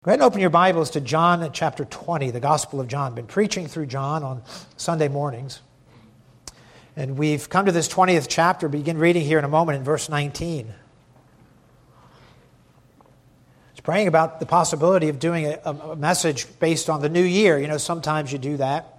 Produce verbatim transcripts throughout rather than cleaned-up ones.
Go ahead and open your Bibles to John chapter twenty, the Gospel of John. I've been preaching through John on Sunday mornings. And we've come to this twentieth chapter. Begin reading here in a moment in verse nineteen. It's praying about the possibility of doing a, a message based on the new year. You know, sometimes you do that.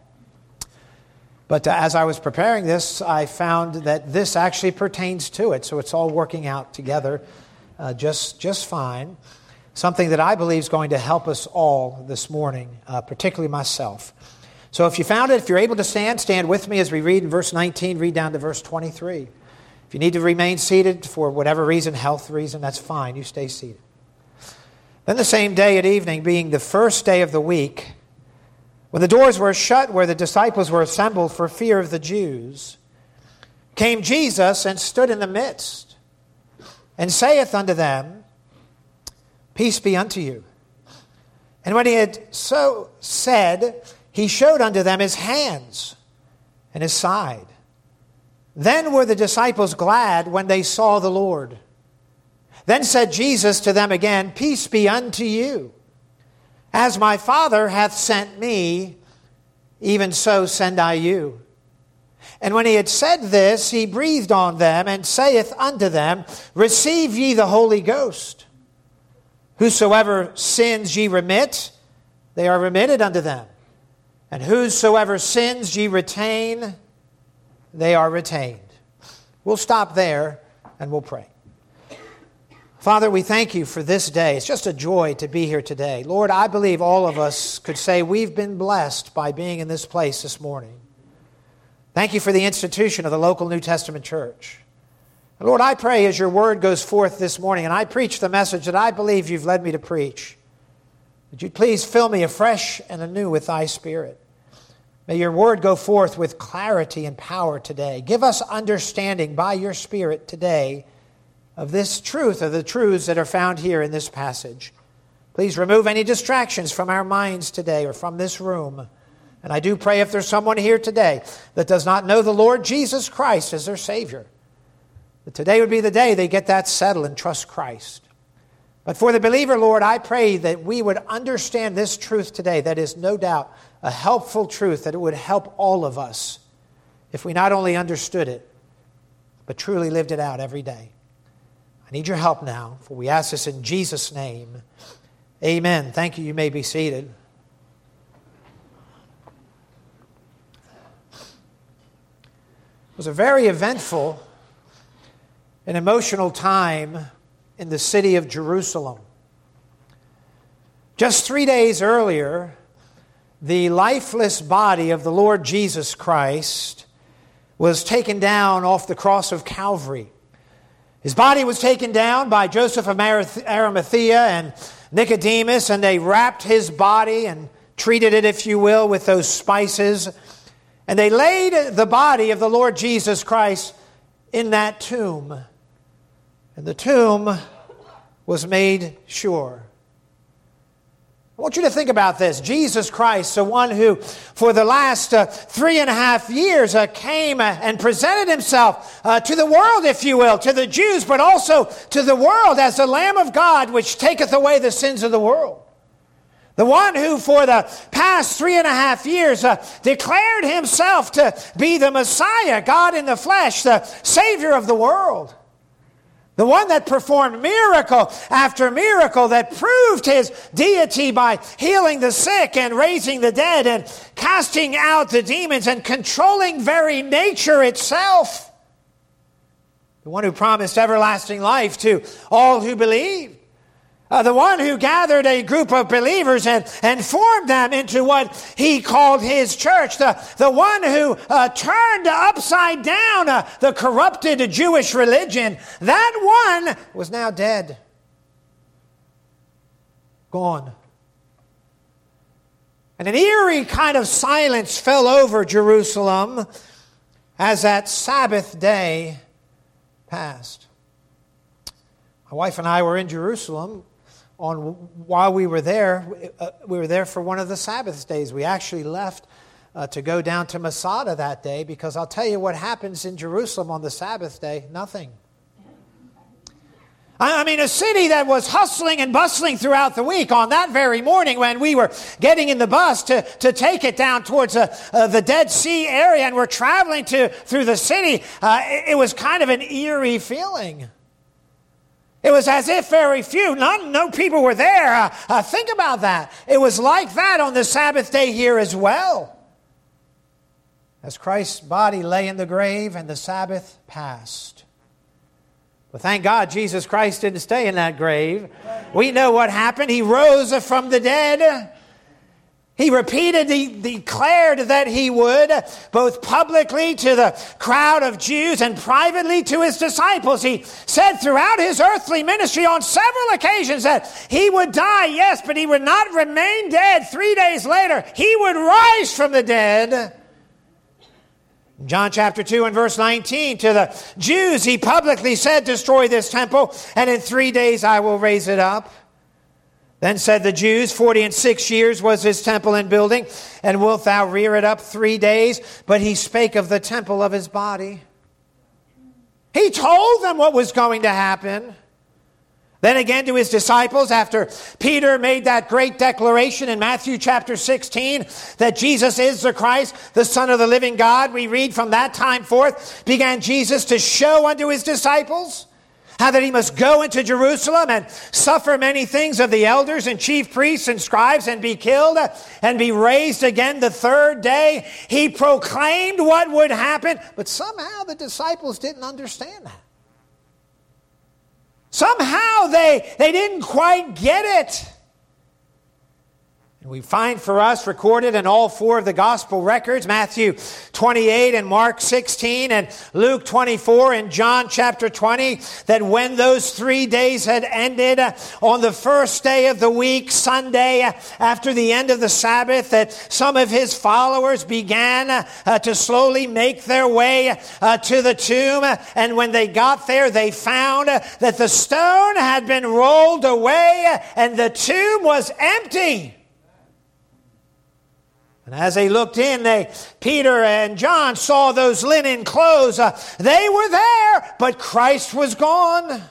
But uh, as I was preparing this, I found that this actually pertains to it. So it's all working out together uh, just, just fine. Something that I believe is going to help us all this morning, uh, particularly myself. So if you found it, if you're able to stand, stand with me as we read in verse nineteen, read down to verse twenty-three. If you need to remain seated for whatever reason, health reason, that's fine. You stay seated. Then the same day at evening, being the first day of the week, when the doors were shut where the disciples were assembled for fear of the Jews, came Jesus and stood in the midst, and saith unto them, Peace be unto you. And when he had so said, he showed unto them his hands and his side. Then were the disciples glad when they saw the Lord. Then said Jesus to them again, Peace be unto you. As my Father hath sent me, even so send I you. And when he had said this, he breathed on them and saith unto them, Receive ye the Holy Ghost. Whosoever sins ye remit, they are remitted unto them. And whosoever sins ye retain, they are retained. We'll stop there and we'll pray. Father, we thank you for this day. It's just a joy to be here today. Lord, I believe all of us could say we've been blessed by being in this place this morning. Thank you for the institution of the local New Testament church. Lord, I pray as your word goes forth this morning, and I preach the message that I believe you've led me to preach, that you'd please fill me afresh and anew with thy Spirit. May your word go forth with clarity and power today. Give us understanding by your Spirit today of this truth, of the truths that are found here in this passage. Please remove any distractions from our minds today or from this room. And I do pray if there's someone here today that does not know the Lord Jesus Christ as their Savior, that today would be the day they get that settled and trust Christ. But for the believer, Lord, I pray that we would understand this truth today that is no doubt a helpful truth, that it would help all of us if we not only understood it, but truly lived it out every day. I need your help now, for we ask this in Jesus' name. Amen. Thank you. You may be seated. It was a very eventful an emotional time in the city of Jerusalem. Just three days earlier, the lifeless body of the Lord Jesus Christ was taken down off the cross of Calvary. His body was taken down by Joseph of Arimathea and Nicodemus, and they wrapped his body and treated it, if you will, with those spices. And they laid the body of the Lord Jesus Christ in that tomb. And the tomb was made sure. I want you to think about this. Jesus Christ, the one who for the last uh, three and a half years uh, came uh, and presented himself uh, to the world, if you will, to the Jews, but also to the world as the Lamb of God, which taketh away the sins of the world. The one who for the past three and a half years uh, declared himself to be the Messiah, God in the flesh, the Savior of the world. The one that performed miracle after miracle, that proved his deity by healing the sick and raising the dead and casting out the demons and controlling very nature itself. The one who promised everlasting life to all who believe. Uh, the one who gathered a group of believers and, and formed them into what he called his church. The, the one who uh, turned upside down uh, the corrupted Jewish religion. That one was now dead. Gone. And an eerie kind of silence fell over Jerusalem as that Sabbath day passed. My wife and I were in Jerusalem. On while we were there, uh, we were there for one of the Sabbath days. We actually left uh, to go down to Masada that day because I'll tell you what happens in Jerusalem on the Sabbath day, nothing. I mean, a city that was hustling and bustling throughout the week. On that very morning when we were getting in the bus to, to take it down towards uh, uh, the Dead Sea area and we're traveling to through the city, uh, it, it was kind of an eerie feeling. It was as if very few, none, no people were there. Uh, uh, think about that. It was like that on the Sabbath day here as well. As Christ's body lay in the grave and the Sabbath passed. But thank God Jesus Christ didn't stay in that grave. We know what happened. He rose from the dead. He repeatedly declared that he would, both publicly to the crowd of Jews and privately to his disciples. He said throughout his earthly ministry on several occasions that he would die, yes, but he would not remain dead. Three days later, he would rise from the dead. John chapter two and verse nineteen, to the Jews he publicly said, destroy this temple, and in three days I will raise it up. Then said the Jews, forty and six years was his temple in building, and wilt thou rear it up three days? But he spake of the temple of his body. He told them what was going to happen. Then again to his disciples, after Peter made that great declaration in Matthew chapter sixteen, that Jesus is the Christ, the Son of the living God, we read from that time forth, began Jesus to show unto his disciples how that he must go into Jerusalem and suffer many things of the elders and chief priests and scribes and be killed and be raised again the third day. He proclaimed what would happen, but somehow the disciples didn't understand that. Somehow they, they didn't quite get it. And we find for us recorded in all four of the gospel records, Matthew twenty-eight and Mark sixteen and Luke twenty-four and John chapter twenty, that when those three days had ended, on the first day of the week, Sunday, after the end of the Sabbath, that some of his followers began uh, to slowly make their way uh, to the tomb. And when they got there, they found that the stone had been rolled away and the tomb was empty. And as they looked in, they, Peter and John saw those linen clothes. Uh, they were there, but Christ was gone.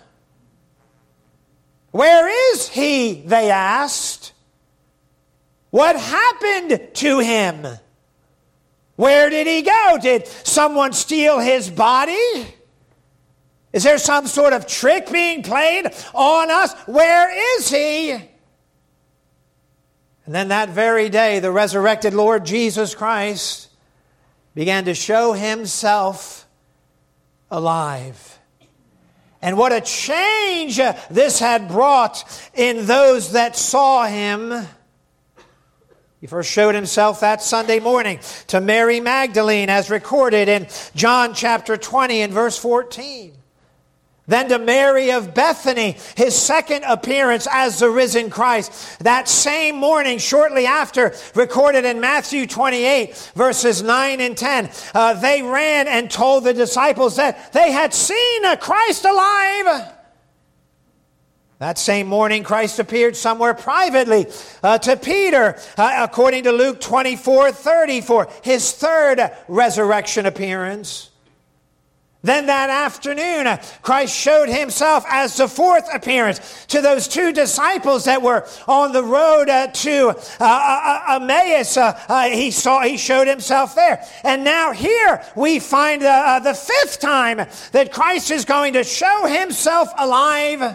Where is he? They asked. What happened to him? Where did he go? Did someone steal his body? Is there some sort of trick being played on us? Where is he? And then that very day, the resurrected Lord Jesus Christ began to show himself alive. And what a change this had brought in those that saw him. He first showed himself that Sunday morning to Mary Magdalene, as recorded in John chapter twenty and verse fourteen. Then to Mary of Bethany, his second appearance as the risen Christ. That same morning, shortly after, recorded in Matthew twenty-eight, verses nine and ten, uh, they ran and told the disciples that they had seen a Christ alive. That same morning, Christ appeared somewhere privately uh, to Peter, uh, according to Luke twenty-four thirty, for his third resurrection appearance. Then that afternoon, Christ showed himself as the fourth appearance to those two disciples that were on the road uh, to uh, uh, Emmaus. Uh, uh, he saw, he showed himself there. And now here we find uh, uh, the fifth time that Christ is going to show himself alive.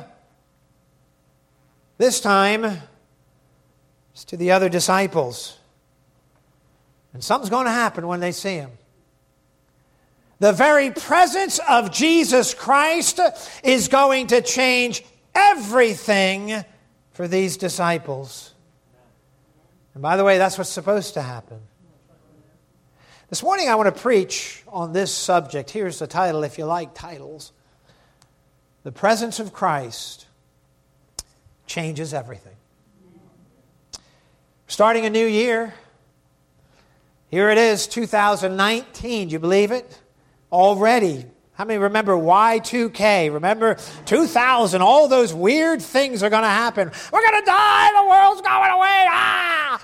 This time, it's to the other disciples. And something's going to happen when they see him. The very presence of Jesus Christ is going to change everything for these disciples. And by the way, that's what's supposed to happen. This morning I want to preach on this subject. Here's the title, if you like titles. The presence of Christ changes everything. Starting a new year. Here it is, two thousand nineteen. Do you believe it? Already. How many remember Y two K? Remember two thousand? All those weird things are going to happen. We're going to die. The world's going away. Ah!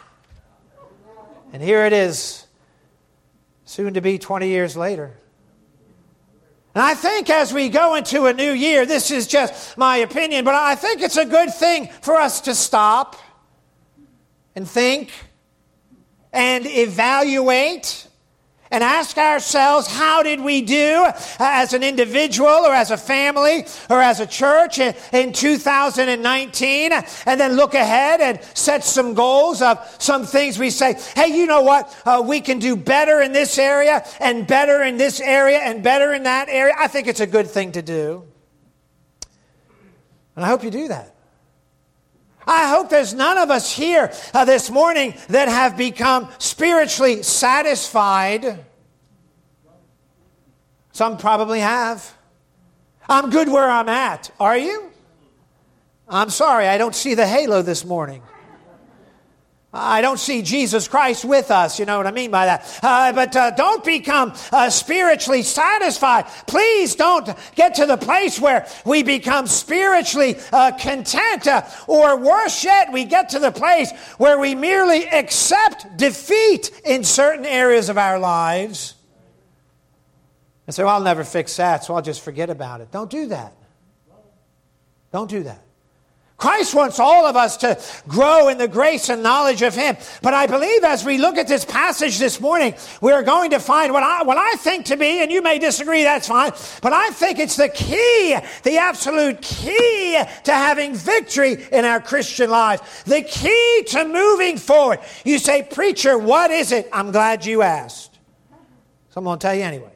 And here it is, soon to be twenty years later. And I think as we go into a new year, this is just my opinion, but I think it's a good thing for us to stop and think and evaluate and ask ourselves, how did we do as an individual or as a family or as a church in two thousand nineteen? And then look ahead and set some goals of some things we say, hey, you know what? Uh, we can do better in this area and better in this area and better in that area. I think it's a good thing to do. And I hope you do that. I hope there's none of us here uh, this morning that have become spiritually satisfied. Some probably have. I'm good where I'm at. Are you? I'm sorry, I don't see the halo this morning. I don't see Jesus Christ with us, you know what I mean by that. Uh, but uh, don't become uh, spiritually satisfied. Please don't get to the place where we become spiritually uh, content. Uh, or worse yet, we get to the place where we merely accept defeat in certain areas of our lives. And say, well, I'll never fix that, so I'll just forget about it. Don't do that. Don't do that. Christ wants all of us to grow in the grace and knowledge of Him. But I believe as we look at this passage this morning, we are going to find what I, what I think to be, and you may disagree, that's fine, but I think it's the key, the absolute key to having victory in our Christian lives. The key to moving forward. You say, preacher, what is it? I'm glad you asked. So I'm going to tell you anyway.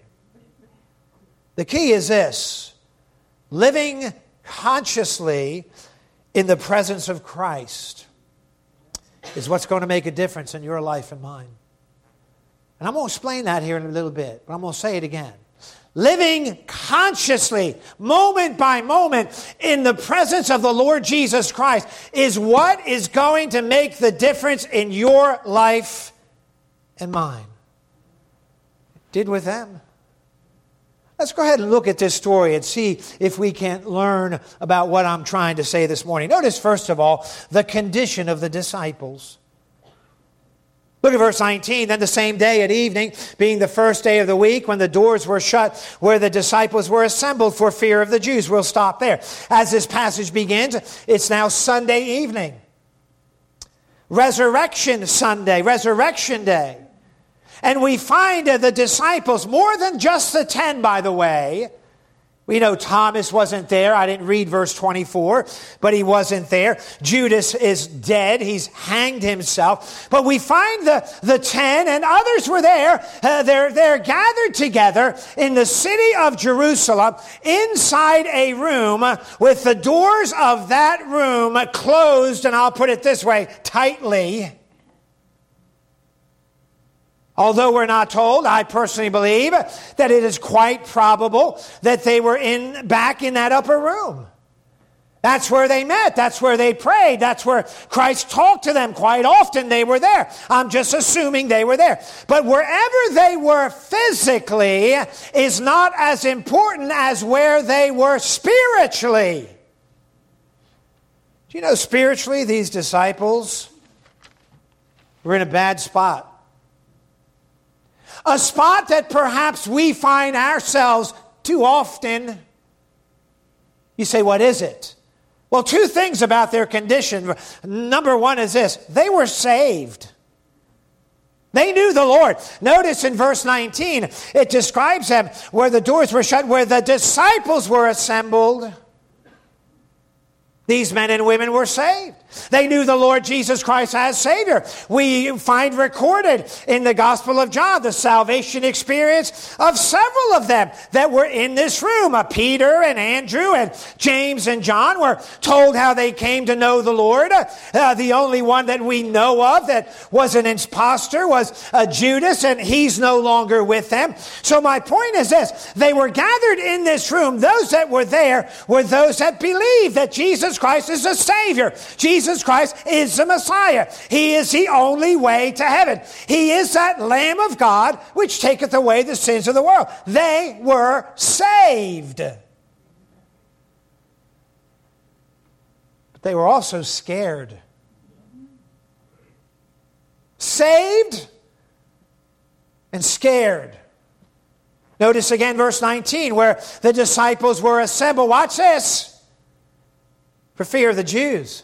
The key is this: living consciously in the presence of Christ is what's going to make a difference in your life and mine. And I'm going to explain that here in a little bit, but I'm going to say it again. Living consciously, moment by moment, in the presence of the Lord Jesus Christ is what is going to make the difference in your life and mine. It did with them. Let's go ahead and look at this story and see if we can learn about what I'm trying to say this morning. Notice, first of all, the condition of the disciples. Look at verse nineteen. Then the same day at evening, being the first day of the week, when the doors were shut, where the disciples were assembled for fear of the Jews. We'll stop there. As this passage begins, it's now Sunday evening. Resurrection Sunday, Resurrection Day. And we find the disciples, more than just the ten, by the way. We know Thomas wasn't there. I didn't read verse twenty-four, but he wasn't there. Judas is dead. He's hanged himself. But we find the, the ten, and others were there. Uh, they're, they're gathered together in the city of Jerusalem, inside a room, with the doors of that room closed, and I'll put it this way, tightly. Although we're not told, I personally believe that it is quite probable that they were in back in that upper room. That's where they met. That's where they prayed. That's where Christ talked to them. Quite often they were there. I'm just assuming they were there. But wherever they were physically is not as important as where they were spiritually. Do you know, spiritually, these disciples were in a bad spot. A spot that perhaps we find ourselves too often. You say, what is it? Well, two things about their condition. Number one is this: they were saved. They knew the Lord. Notice in verse nineteen, it describes them where the doors were shut, where the disciples were assembled. These men and women were saved. They knew the Lord Jesus Christ as Savior. We find recorded in the Gospel of John the salvation experience of several of them that were in this room. Uh, Peter and Andrew and James and John were told how they came to know the Lord. Uh, the only one that we know of that was an impostor was uh, Judas, and he's no longer with them. So my point is this: they were gathered in this room. Those that were there were those that believed that Jesus Christ is the Savior. Jesus Christ is the Messiah. He is the only way to heaven. He is that Lamb of God which taketh away the sins of the world. They were saved. But they were also scared. Saved and scared. Notice again verse nineteen where the disciples were assembled. Watch this. For fear of the Jews.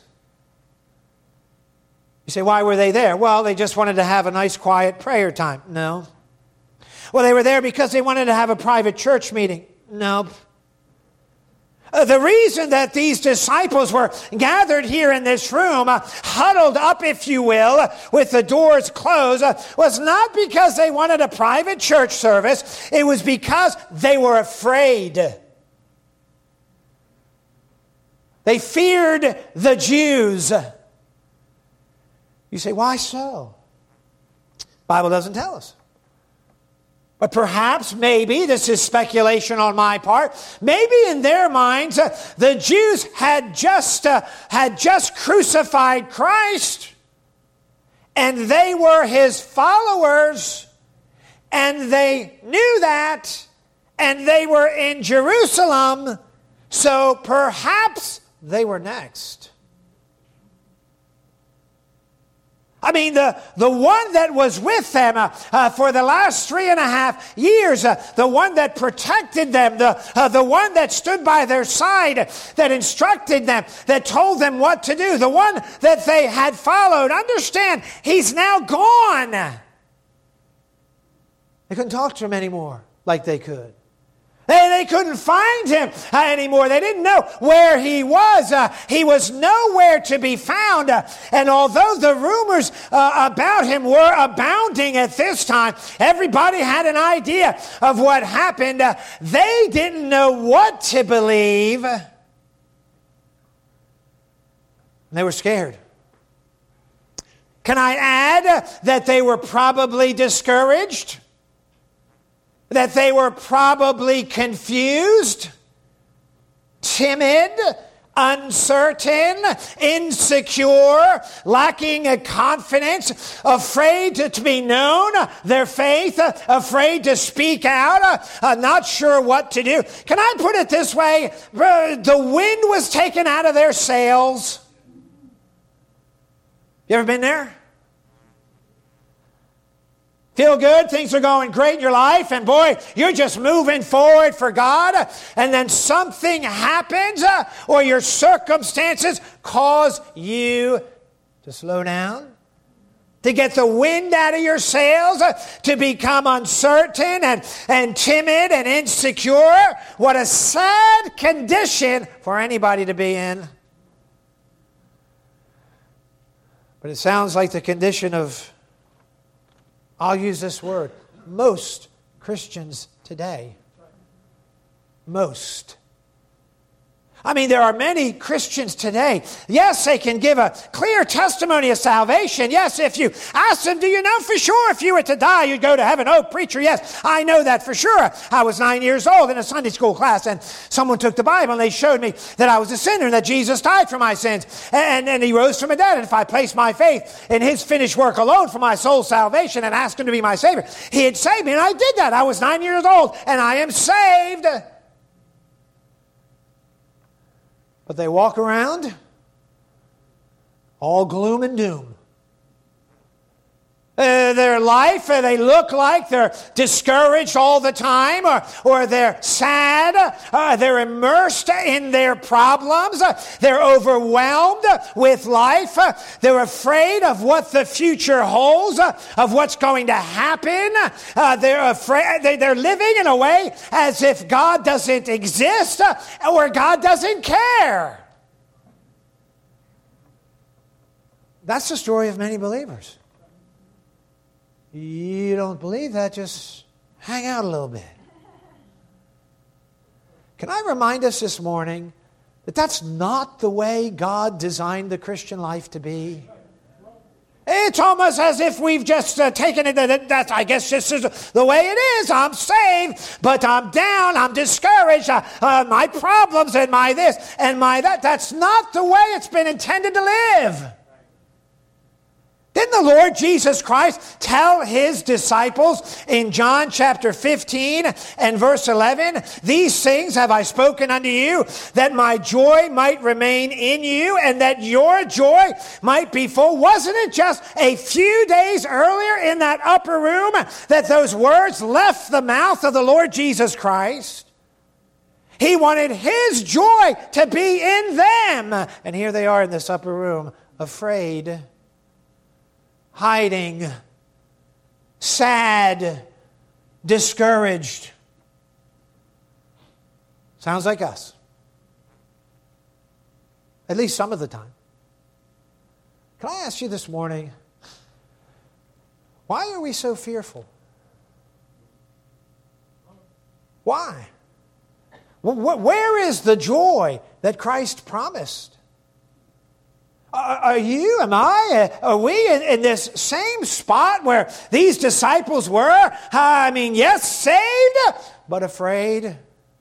You say, why were they there? Well, they just wanted to have a nice quiet prayer time. No. Well, they were there because they wanted to have a private church meeting. No. Uh, the reason that these disciples were gathered here in this room, uh, huddled up, if you will, with the doors closed, uh, was not because they wanted a private church service. It was because they were afraid. They feared the Jews. You say, why so? The Bible doesn't tell us. But perhaps, maybe, this is speculation on my part, maybe in their minds, uh, the Jews had just, uh, had just crucified Christ, and they were his followers, and they knew that, and they were in Jerusalem, so perhaps they were next. I mean, the, the one that was with them uh, uh, for the last three and a half years, uh, the one that protected them, the, uh, the one that stood by their side, that instructed them, that told them what to do, the one that they had followed. Understand, he's now gone. They couldn't talk to him anymore like they could. They, they couldn't find him uh, anymore. They didn't know where he was. Uh, he was nowhere to be found. Uh, and although the rumors uh, about him were abounding at this time, everybody had an idea of what happened. Uh, they didn't know what to believe. And they were scared. Can I add that they were probably discouraged? That they were probably confused, timid, uncertain, insecure, lacking a confidence, afraid to, to be known, their faith, uh, afraid to speak out, uh, uh, not sure what to do. Can I put it this way? Uh, the wind was taken out of their sails. You ever been there? Feel good, things are going great in your life, and boy, you're just moving forward for God, and then something happens, uh, or your circumstances cause you to slow down, to get the wind out of your sails, uh, to become uncertain and, and timid and insecure. What a sad condition for anybody to be in. But it sounds like the condition of, I'll use this word, most Christians today. Most. I mean, there are many Christians today. Yes, they can give a clear testimony of salvation. Yes, if you ask them, do you know for sure if you were to die, you'd go to heaven? Oh, preacher, yes, I know that for sure. I was nine years old in a Sunday school class, and someone took the Bible, and they showed me that I was a sinner and that Jesus died for my sins, and, and he rose from the dead. And if I placed my faith in his finished work alone for my soul's salvation and asked him to be my Savior, he had saved me, and I did that. I was nine years old, and I am saved. But they walk around all gloom and doom. Uh, their life, uh, they look like they're discouraged all the time, or, or they're sad, uh, they're immersed in their problems, uh, they're overwhelmed with life, uh, they're afraid of what the future holds, uh, of what's going to happen, uh, they're afraid, they, they're living in a way as if God doesn't exist, uh, or God doesn't care. That's the story of many believers. You don't believe that, just hang out a little bit. Can I remind us this morning that that's not the way God designed the Christian life to be? It's almost as if we've just uh, taken it, that, that I guess this is the way it is. I'm saved, but I'm down, I'm discouraged, uh, uh, my problems and my this and my that. That's not the way it's been intended to live. Didn't the the Lord Jesus Christ tell his disciples in John chapter fifteen and verse eleven, these things have I spoken unto you, that my joy might remain in you, and that your joy might be full? Wasn't it just a few days earlier in that upper room that those words left the mouth of the Lord Jesus Christ? He wanted his joy to be in them. And here they are in this upper room, afraid, hiding, sad, discouraged. Sounds like us. At least some of the time. Can I ask you this morning, why are we so fearful? Why? Where is the joy that Christ promised? Are you, am I, are we in, in this same spot where these disciples were? I mean, yes, saved, but afraid.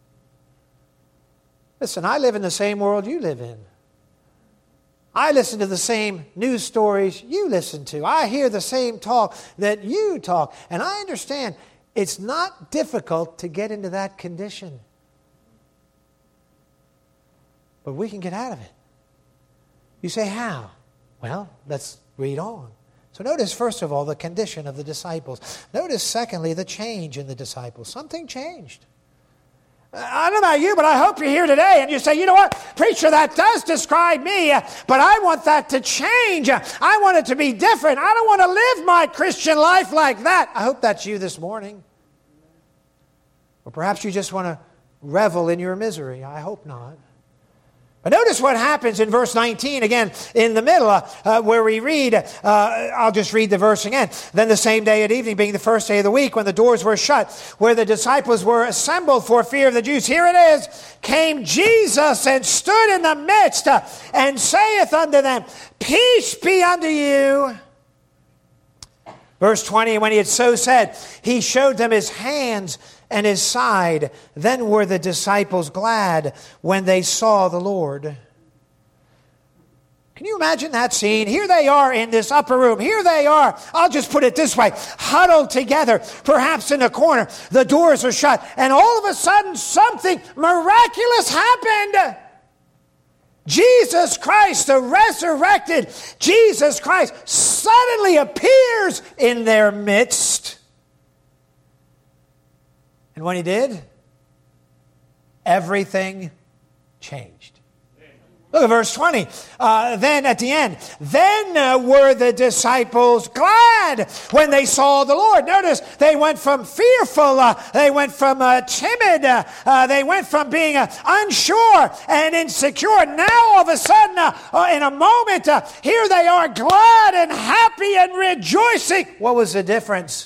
Listen, I live in the same world you live in. I listen to the same news stories you listen to. I hear the same talk that you talk. And I understand it's not difficult to get into that condition. But we can get out of it. You say, how? Well, let's read on. So notice, first of all, the condition of the disciples. Notice, secondly, the change in the disciples. Something changed. I don't know about you, but I hope you're here today and you say, you know what, preacher, that does describe me, but I want that to change. I want it to be different. I don't want to live my Christian life like that. I hope that's you this morning. Or perhaps you just want to revel in your misery. I hope not. But notice what happens in verse nineteen, again, in the middle, uh, uh, where we read, uh, I'll just read the verse again. Then the same day at evening, being the first day of the week, when the doors were shut, where the disciples were assembled for fear of the Jews, here it is, came Jesus and stood in the midst uh, and saith unto them, peace be unto you. Verse twenty, when he had so said, he showed them his hands and his side. Then were the disciples glad when they saw the Lord. Can you imagine that scene? Here they are in this upper room. Here they are, I'll just put it this way, huddled together, perhaps in a corner. The doors are shut, and all of a sudden something miraculous happened. Jesus Christ, the resurrected Jesus Christ, suddenly appears in their midst. And when he did, everything changed. Look at verse twenty. Uh, then at the end, then uh, were the disciples glad when they saw the Lord. Notice they went from fearful, uh, they went from uh, timid, uh, uh, they went from being uh, unsure and insecure. Now all of a sudden, uh, uh, in a moment, uh, here they are glad and happy and rejoicing. What was the difference?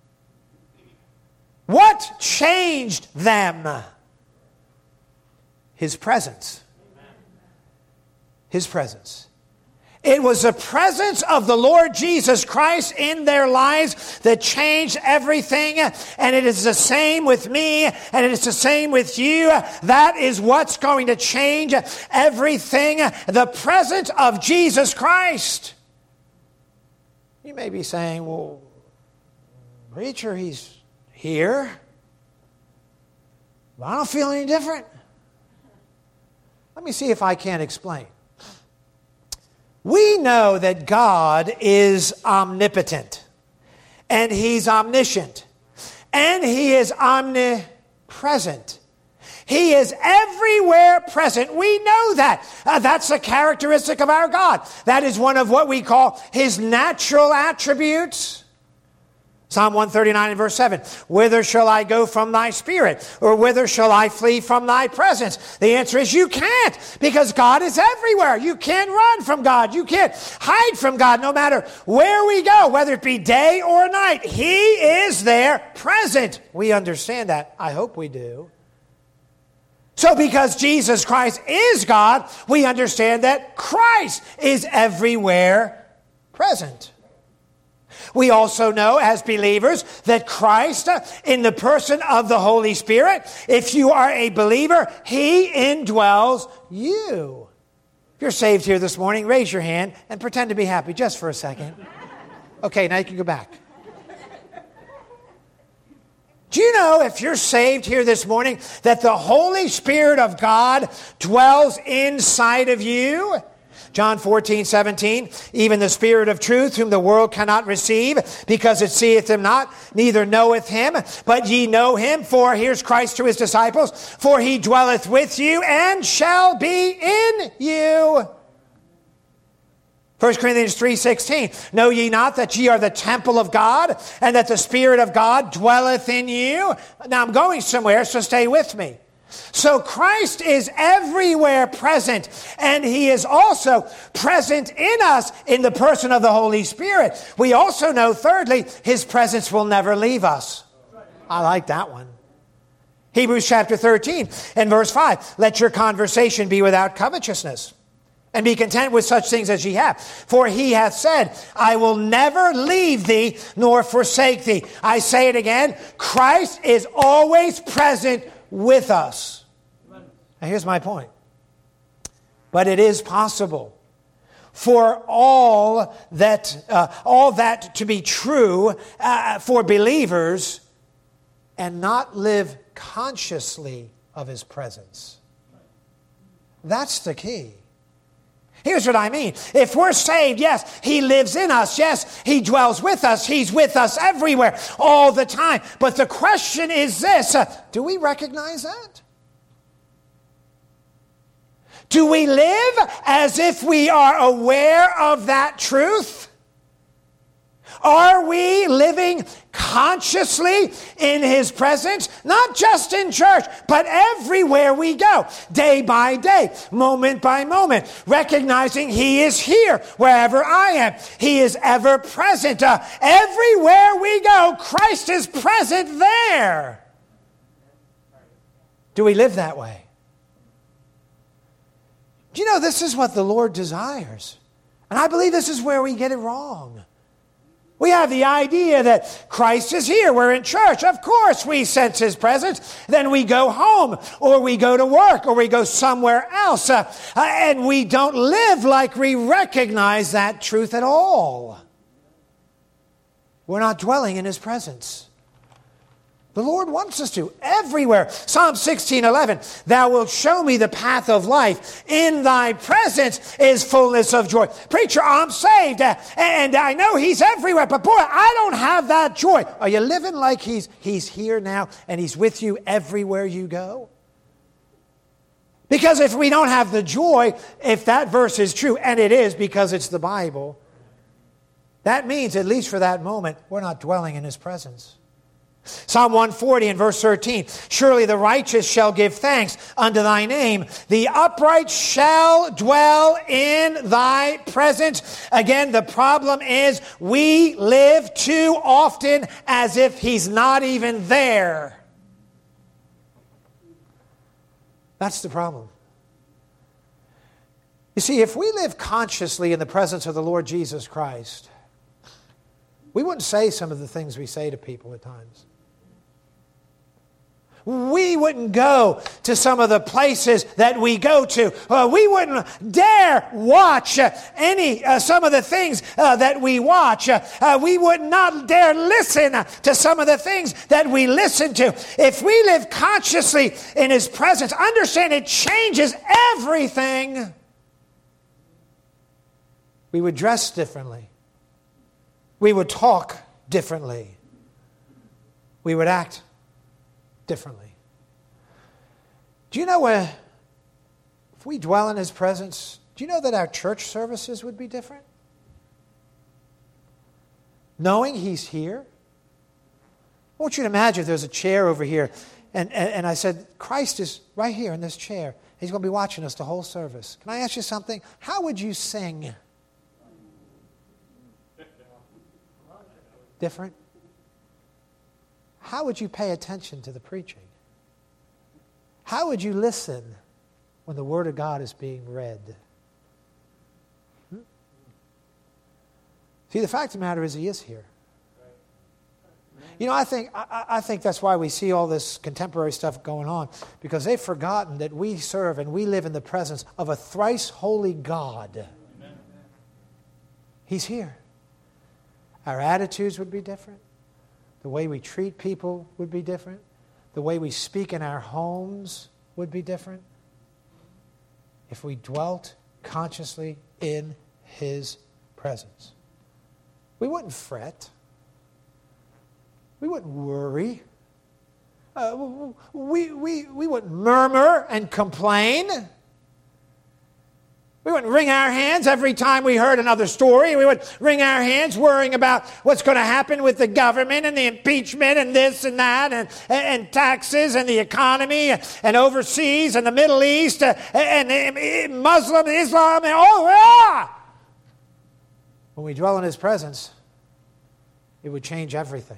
What changed them? His presence. His presence. It was the presence of the Lord Jesus Christ in their lives that changed everything. And it is the same with me, and it is the same with you. That is what's going to change everything. The presence of Jesus Christ. You may be saying, well, preacher, he's here. But I don't feel any different. Let me see if I can explain. We know that God is omnipotent, and he's omniscient, and he is omnipresent. He is everywhere present. We know that. Uh, that's a characteristic of our God. That is one of what we call his natural attributes. Psalm one thirty-nine and verse seven, whither shall I go from thy spirit? Or whither shall I flee from thy presence? The answer is you can't, because God is everywhere. You can't run from God. You can't hide from God no matter where we go, whether it be day or night. He is there present. We understand that. I hope we do. So because Jesus Christ is God, we understand that Christ is everywhere present. We also know as believers that Christ, in the person of the Holy Spirit, if you are a believer, he indwells you. If you're saved here this morning, raise your hand and pretend to be happy just for a second. Okay, now you can go back. Do you know, if you're saved here this morning, that the Holy Spirit of God dwells inside of you? John fourteen, seventeen, even the Spirit of truth, whom the world cannot receive, because it seeth him not, neither knoweth him, but ye know him, for, here's Christ to his disciples, for he dwelleth with you and shall be in you. First Corinthians three sixteen, know ye not that ye are the temple of God, and that the Spirit of God dwelleth in you? Now I'm going somewhere, so stay with me. So Christ is everywhere present, and he is also present in us in the person of the Holy Spirit. We also know, thirdly, his presence will never leave us. I like that one. Hebrews chapter thirteen and verse five, let your conversation be without covetousness, and be content with such things as ye have. For he hath said, I will never leave thee nor forsake thee. I say it again, Christ is always present with us. Now here's my point. But it is possible for all that, uh, all that to be true uh, for believers and not live consciously of his presence. That's the key. Here's what I mean. If we're saved, yes, he lives in us. Yes, he dwells with us. He's with us everywhere, all the time. But the question is this, uh, do we recognize that? Do we live as if we are aware of that truth? Are we living consciously in his presence? Not just in church, but everywhere we go, day by day, moment by moment, recognizing he is here wherever I am. He is ever present. Uh, everywhere we go, Christ is present there. Do we live that way? Do you know, this is what the Lord desires. And I believe this is where we get it wrong. We have the idea that Christ is here. We're in church. Of course we sense his presence. Then we go home, or we go to work, or we go somewhere else. Uh, uh, and we don't live like we recognize that truth at all. We're not dwelling in his presence. The Lord wants us to, everywhere. Psalm sixteen eleven, thou wilt show me the path of life. In thy presence is fullness of joy. Preacher, I'm saved, uh, and I know he's everywhere, but boy, I don't have that joy. Are you living like he's, he's here now, and he's with you everywhere you go? Because if we don't have the joy, if that verse is true, and it is because it's the Bible, that means, at least for that moment, we're not dwelling in his presence. Psalm one forty and verse thirteen, surely the righteous shall give thanks unto thy name. The upright shall dwell in thy presence. Again, the problem is we live too often as if he's not even there. That's the problem. You see, if we live consciously in the presence of the Lord Jesus Christ, we wouldn't say some of the things we say to people at times. We wouldn't go to some of the places that we go to. Uh, we wouldn't dare watch uh, any uh, some of the things uh, that we watch. Uh, uh, we would not dare listen uh, to some of the things that we listen to. If we live consciously in his presence, understand it changes everything. We would dress differently. We would talk differently. We would act differently. Do you know where, if we dwell in his presence, do you know that our church services would be different? Knowing he's here. I want you to imagine if there's a chair over here, and, and, and I said, Christ is right here in this chair. He's going to be watching us the whole service. Can I ask you something? How would you sing? Different? How would you pay attention to the preaching? How would you listen when the Word of God is being read? Hmm? See, the fact of the matter is he is here. You know, I think I, I think that's why we see all this contemporary stuff going on, because they've forgotten that we serve and we live in the presence of a thrice holy God. He's here. Our attitudes would be different. The way we treat people would be different. The way we speak in our homes would be different if we dwelt consciously in His presence. We wouldn't fret. We wouldn't worry. Uh, we, we, we wouldn't murmur and complain. We wouldn't wring our hands every time we heard another story. We would wring our hands worrying about what's going to happen with the government and the impeachment and this and that and, and taxes and the economy and overseas and the Middle East and, and Muslim, Islam, and all. Ah! When we dwell in His presence, it would change everything.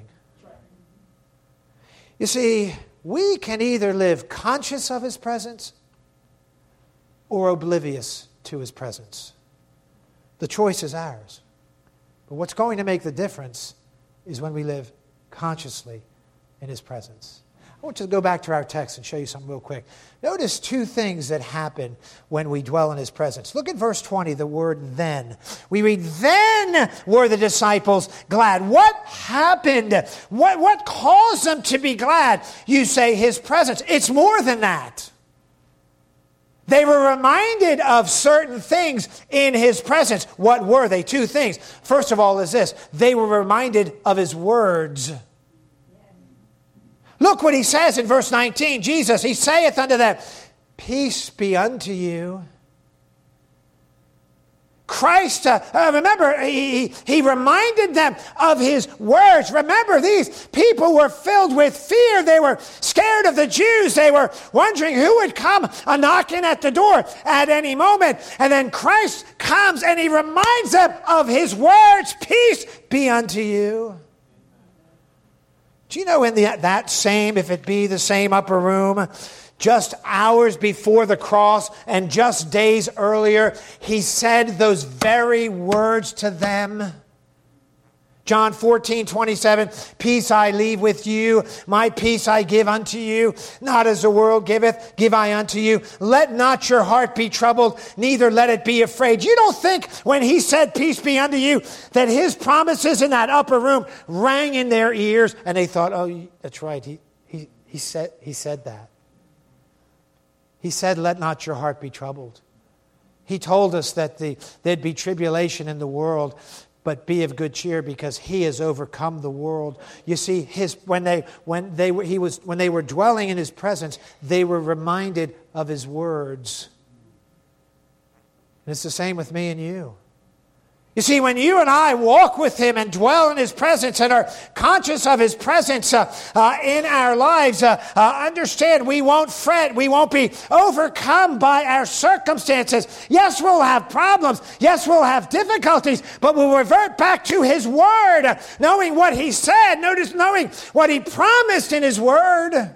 You see, we can either live conscious of His presence or oblivious to His presence. The choice is ours. But what's going to make the difference is when we live consciously in His presence. I want you to go back to our text and show you something real quick. Notice two things that happen when we dwell in His presence. Look at verse twenty, the word then. We read, then were the disciples glad. What happened? What, what caused them to be glad? You say His presence. It's more than that. They were reminded of certain things in His presence. What were they? Two things. First of all is this. They were reminded of His words. Look what He says in verse nineteen. Jesus, He saith unto them, peace be unto you. Christ, uh, uh, remember, he, he reminded them of His words. Remember, these people were filled with fear. They were scared of the Jews. They were wondering who would come a knocking at the door at any moment. And then Christ comes and He reminds them of His words. Peace be unto you. Do you know in the, that same, if it be the same upper room, just hours before the cross and just days earlier, He said those very words to them? John fourteen twenty-seven, peace I leave with you, my peace I give unto you. Not as the world giveth, give I unto you. Let not your heart be troubled, neither let it be afraid. You don't think when He said peace be unto you, that His promises in that upper room rang in their ears and they thought, oh, that's right, he, he, he, said, he said that. He said, let not your heart be troubled. He told us that the, there'd be tribulation in the world, but be of good cheer because He has overcome the world. You see, his when they when they were he was when they were dwelling in His presence, they were reminded of His words. And it's the same with me and you. You see, when you and I walk with Him and dwell in His presence and are conscious of His presence uh, uh, in our lives, uh, uh, understand we won't fret. We won't be overcome by our circumstances. Yes, we'll have problems. Yes, we'll have difficulties, but we'll revert back to His Word, uh, knowing what He said, notice knowing what He promised in His Word.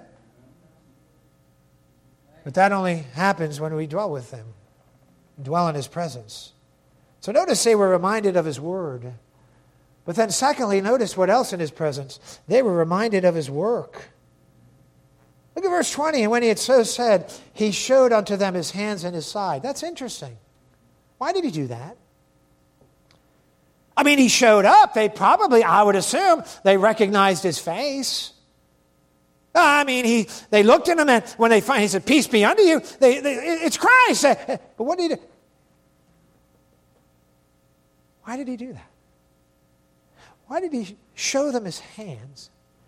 But that only happens when we dwell with Him, dwell in His presence. So notice they were reminded of His word. But then secondly, notice what else in His presence. They were reminded of His work. Look at verse twenty. And when He had so said, He showed unto them His hands and His side. That's interesting. Why did He do that? I mean, He showed up. They probably, I would assume, they recognized His face. I mean, he they looked at Him and when they find, He said, peace be unto you. They, they, it's Christ. But what did He do? Why did He do that? Why did He show them His hands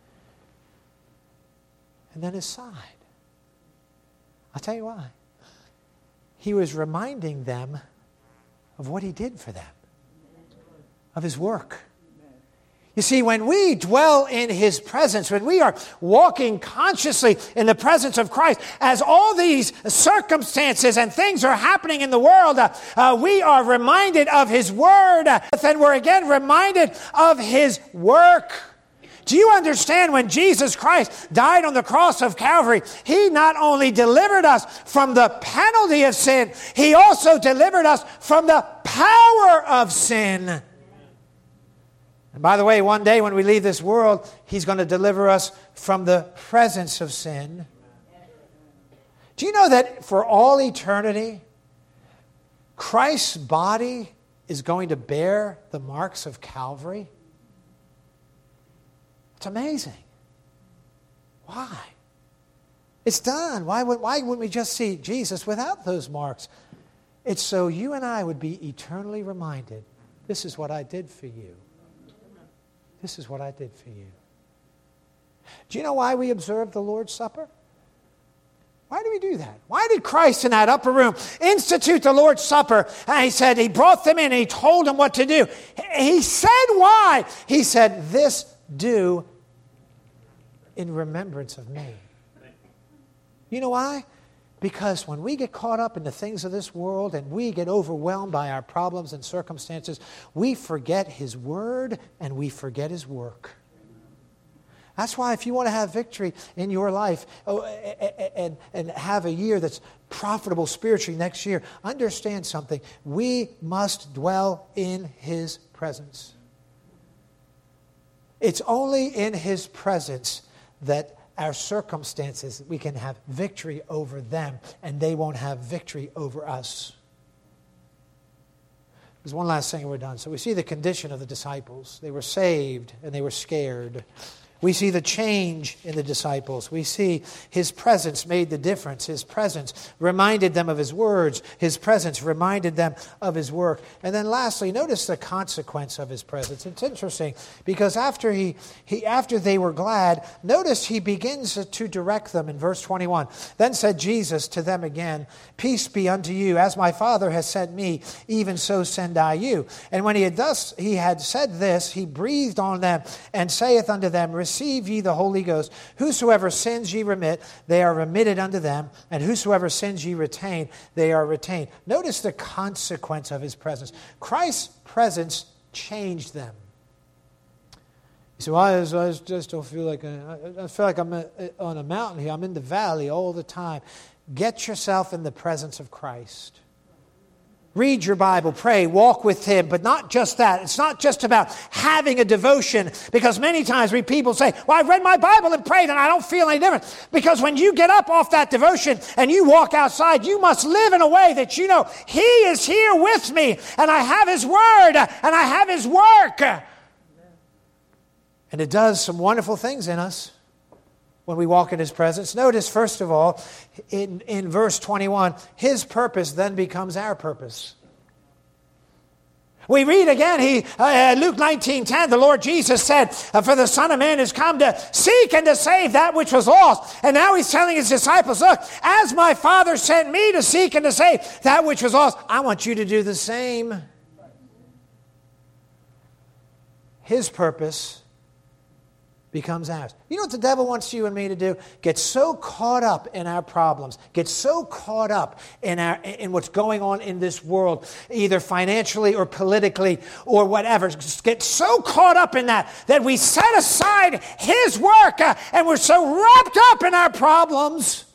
and then His side? I'll tell you why. He was reminding them of what He did for them, of His work. You see, when we dwell in His presence, when we are walking consciously in the presence of Christ, as all these circumstances and things are happening in the world, uh, uh, we are reminded of His word, uh, but then we're again reminded of His work. Do you understand when Jesus Christ died on the cross of Calvary, He not only delivered us from the penalty of sin, He also delivered us from the power of sin. And by the way, one day when we leave this world, He's going to deliver us from the presence of sin. Do you know that for all eternity, Christ's body is going to bear the marks of Calvary? It's amazing. Why? It's done. Why, would, why wouldn't we just see Jesus without those marks? It's so you and I would be eternally reminded, this is what I did for you. This is what I did for you. Do you know why we observe the Lord's Supper? Why do we do that? Why did Christ in that upper room institute the Lord's Supper? And he said, he brought them in and he told them what to do. He said why? He said, this do in remembrance of me. You know why? Because when we get caught up in the things of this world and we get overwhelmed by our problems and circumstances, we forget His Word and we forget His work. That's why if you want to have victory in your life oh, and, and have a year that's profitable spiritually next year, understand something. We must dwell in His presence. It's only in His presence that our circumstances, we can have victory over them, and they won't have victory over us. There's one last thing and we're done. So we see the condition of the disciples. They were saved and they were scared. We see the change in the disciples. We see His presence made the difference. His presence reminded them of His words. His presence reminded them of His work. And then lastly, notice the consequence of His presence. It's interesting because after he, he after they were glad, notice He begins to direct them in verse twenty-one. Then said Jesus to them again, peace be unto you. As my Father has sent me, even so send I you. And when he had thus he had said this, He breathed on them and saith unto them, receive ye the Holy Ghost. Whosoever sins ye remit, they are remitted unto them. And whosoever sins ye retain, they are retained. Notice the consequence of His presence. Christ's presence changed them. You say, well, I just, I just don't feel like, a, I feel like I'm on a mountain here. I'm in the valley all the time. Get yourself in the presence of Christ. Read your Bible, pray, walk with Him, but not just that. It's not just about having a devotion, because many times we people say, well, I've read my Bible and prayed and I don't feel any different. Because when you get up off that devotion and you walk outside, you must live in a way that you know He is here with me and I have His Word and I have His work. And it does some wonderful things in us when we walk in His presence. Notice, first of all, in, in verse twenty-one, His purpose then becomes our purpose. We read again, he, uh, Luke nineteen ten, the Lord Jesus said, for the Son of Man is come to seek and to save that which was lost. And now He's telling His disciples, look, as my Father sent me to seek and to save that which was lost, I want you to do the same. His purpose becomes ours. You know what the devil wants you and me to do? Get so caught up in our problems, get so caught up in our in what's going on in this world, either financially or politically or whatever. Just get so caught up in that that we set aside His work uh, and we're so wrapped up in our problems.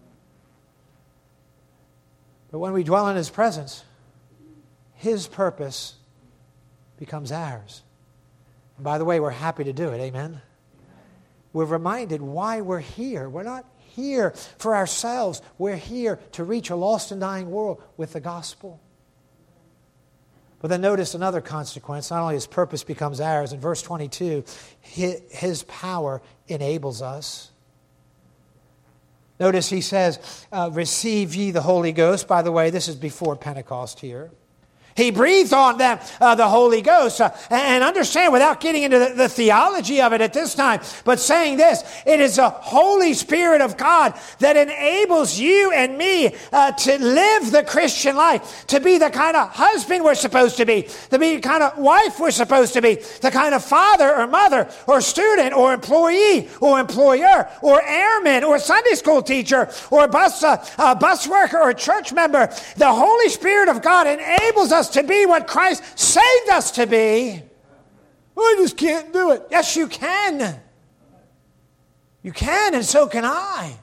But when we dwell in His presence, His purpose becomes ours. And by the way, we're happy to do it. Amen? We're reminded why we're here. We're not here for ourselves. We're here to reach a lost and dying world with the gospel. But then notice another consequence. Not only His purpose becomes ours, in verse twenty-two, His power enables us. Notice He says, uh, receive ye the Holy Ghost. By the way, this is before Pentecost here. He breathed on them uh, the Holy Ghost. Uh, and understand, without getting into the, the theology of it at this time, but saying this, it is the Holy Spirit of God that enables you and me uh, to live the Christian life, to be the kind of husband we're supposed to be, to be the kind of wife we're supposed to be, the kind of father or mother or student or employee or employer or airman or Sunday school teacher or bus, uh, uh, bus worker or church member. The Holy Spirit of God enables us to be what Christ saved us to be. Well, I just can't do it. Yes, you can. You can, and so can I.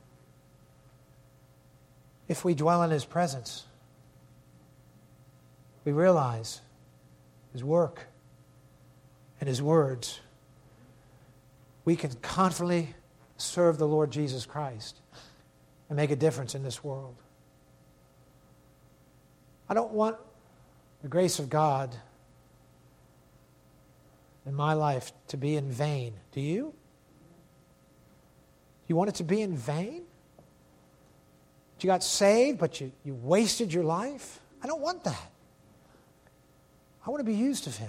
If we dwell in His presence, we realize His work and His words. We can confidently serve the Lord Jesus Christ and make a difference in this world. I don't want the grace of God in my life to be in vain. Do you? You want it to be in vain? You got saved, but you, you wasted your life? I don't want that. I want to be used of him.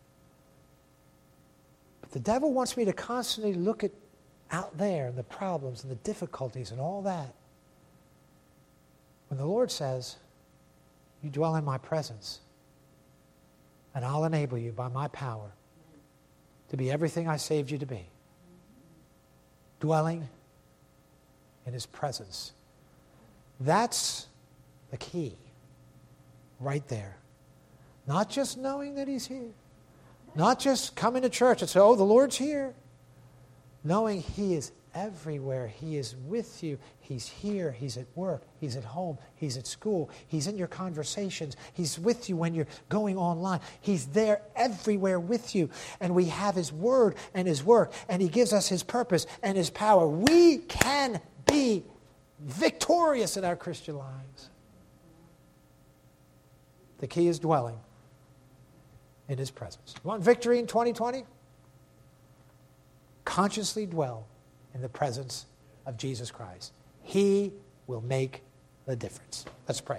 But the devil wants me to constantly look at out there and the problems and the difficulties and all that. When the Lord says, you dwell in my presence, and I'll enable you by my power to be everything I saved you to be. Dwelling in his presence. That's the key right there. Not just knowing that he's here. Not just coming to church and say, oh, the Lord's here. Knowing he is everywhere. He is with you. He's here. He's at work. He's at home. He's at school. He's in your conversations. He's with you when you're going online. He's there everywhere with you. And we have his word and his work. And he gives us his purpose and his power. We can be victorious in our Christian lives. The key is dwelling in his presence. You want victory in twenty twenty? Consciously dwell in the presence of Jesus Christ. He will make the difference. Let's pray.